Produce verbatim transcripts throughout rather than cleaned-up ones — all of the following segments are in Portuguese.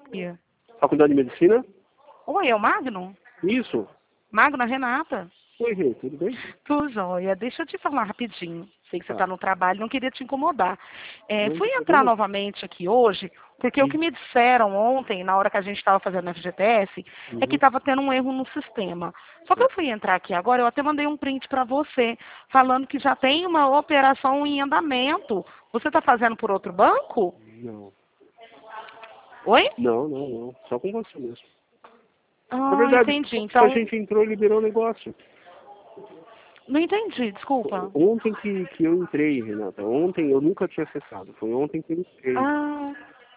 Oi, Faculdade de Medicina? Oi, é o Magno? Isso. Magno, a Renata? Oi, Rê, tudo bem? Tudo jóia. Deixa eu te falar rapidinho. Sei que você Tá. está no trabalho, não queria te incomodar. É, Não fui tem entrar problema. novamente aqui hoje, porque o que Isso. me disseram ontem, na hora que a gente estava fazendo F G T S, é que Uhum. estava tendo um erro no sistema. Só que eu Tá. fui entrar aqui agora, eu até mandei um print para você, falando que já tem uma operação em andamento. Você está fazendo por outro banco? Não. Oi? Não, não, não. Só com você mesmo. Na Ah, verdade, entendi. a Então, gente entrou e liberou o negócio. não entendi, desculpa. Ontem que, que eu entrei, Renata. Ontem eu nunca tinha acessado. Foi ontem que eu entrei. Ah,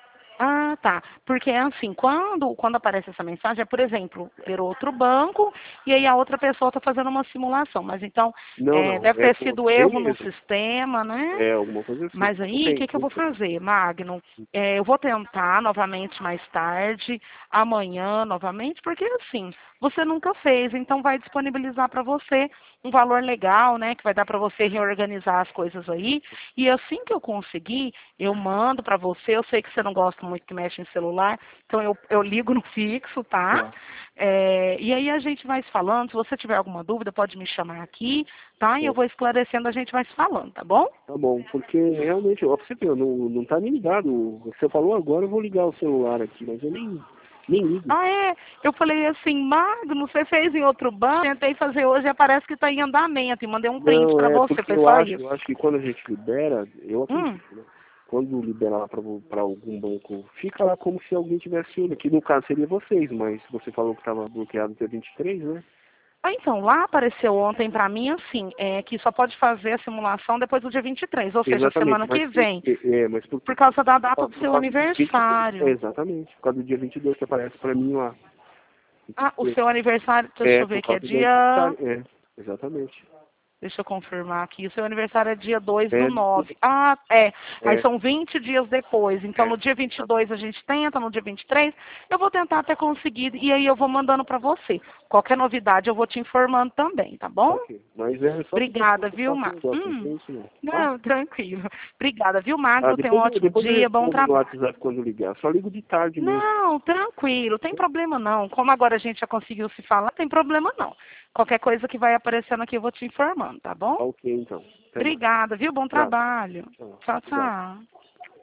ah, tá. Porque é assim, quando, quando aparece essa mensagem, é, por exemplo, ter outro banco e aí a outra pessoa está fazendo uma simulação. Mas então, Não, é, não. deve É ter com sido você erro no mesmo. sistema, né? É alguma coisa assim. Mas Não aí, o tem, que, que eu não vou tem. fazer, Magno? É, eu vou tentar novamente mais tarde, amanhã novamente, porque assim, você nunca fez, então vai disponibilizar para você um valor legal, né? Que vai dar para você reorganizar as coisas aí. E assim que eu conseguir, eu mando para você. Eu sei que você não gosta muito que mexe em celular, então eu, eu ligo no fixo, tá? Tá. É, e aí a gente vai se falando. Se você tiver alguma dúvida, pode me chamar aqui, tá? E eu vou esclarecendo, a gente vai se falando, tá bom? Tá bom, porque realmente, ó, pra você ver, não, não tá nem ligado. Você falou agora, eu vou ligar o celular aqui, mas eu nem, nem ligo. Ah, é? Eu falei assim, Magno, você fez em outro banco? Tentei fazer hoje e parece que está em andamento. E mandei um print Não, para é você, porque foi eu só acho, isso. eu acho que quando a gente libera, eu Hum. acredito, né? Quando libera lá para algum banco, fica lá como se alguém tivesse ido, que no caso seria vocês, mas você falou que estava bloqueado até vinte e três, né? Ah, então, lá apareceu ontem para mim assim, é, que só pode fazer a simulação depois do dia vinte e três, ou seja, Exatamente, semana mas que por vem, quê? É, mas por quê? por causa da Por data causa do por seu causa do vinte e dois, é, aniversário. exatamente, por causa do dia vinte e dois que aparece para mim lá. Ah, o seu aniversário, deixa É, eu ver por aqui, é causa do dia. aniversário, é, exatamente. Deixa eu confirmar aqui. O seu aniversário é dia dois do É, nove. Ah, é. Aí é, são vinte dias depois. Então, é. no dia vinte e dois a gente tenta, no dia vinte e três eu vou tentar até conseguir. E aí eu vou mandando para você. Qualquer novidade eu vou te informando também, tá bom? Ok, mas é só porque Obrigada, você viu, faça um Magno? negócio, não Hum, tem isso não, tá? não, tranquilo. Obrigada, viu, Ah, Magno? Tenha um depois, eu- ótimo depois eu dia, bom respondo no trabalho. WhatsApp quando ligar. Só ligo de tarde mesmo. Não, tranquilo, tem problema não. Como agora a gente já conseguiu se falar, tem problema não. Qualquer coisa que vai aparecendo aqui eu vou te informando, tá bom? Tá ok, então. Até mais. Obrigada, viu? Bom Abraço. trabalho. Tchau. Tchau, Obrigado. tchau.